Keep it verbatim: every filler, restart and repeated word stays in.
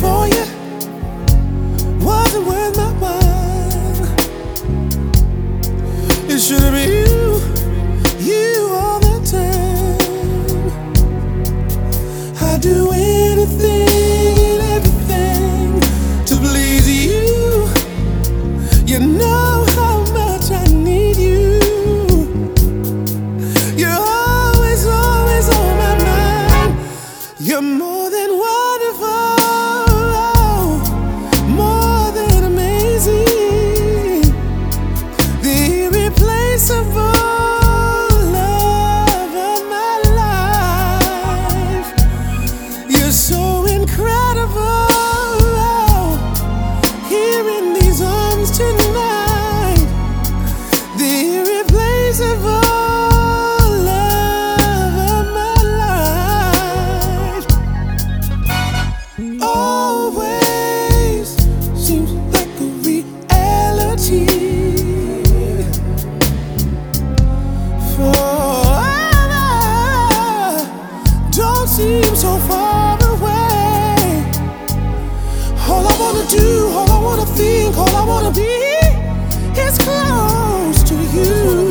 for you wasn't worth my while. It should have been you, you all the time. I'd do anything and everything to please you. You know how much I need you. You're always, always on my mind. You're more than wonderful, more than amazing, the irreplaceable love of my life. You're so incredible. Here in these arms tonight, the irreplaceable love of my life. Always seems like a reality. Forever don't seem so far away. All I wanna do, all I wanna think, all I wanna be is close to you.